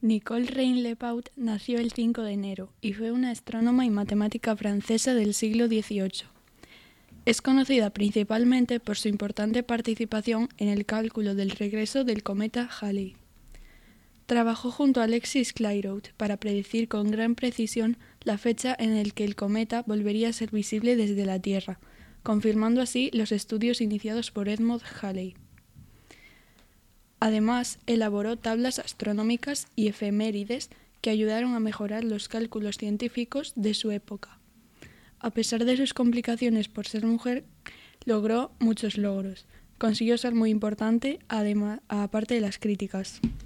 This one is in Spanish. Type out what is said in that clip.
Nicole Reine-Lepaute nació el 5 de enero y fue una astrónoma y matemática francesa del siglo XVIII. Es conocida principalmente por su importante participación en el cálculo del regreso del cometa Halley. Trabajó junto a Alexis Clairaut para predecir con gran precisión la fecha en la que el cometa volvería a ser visible desde la Tierra, confirmando así los estudios iniciados por Edmond Halley. Además, elaboró tablas astronómicas y efemérides que ayudaron a mejorar los cálculos científicos de su época. A pesar de sus complicaciones por ser mujer, logró muchos logros. Consiguió ser muy importante, aparte de las críticas.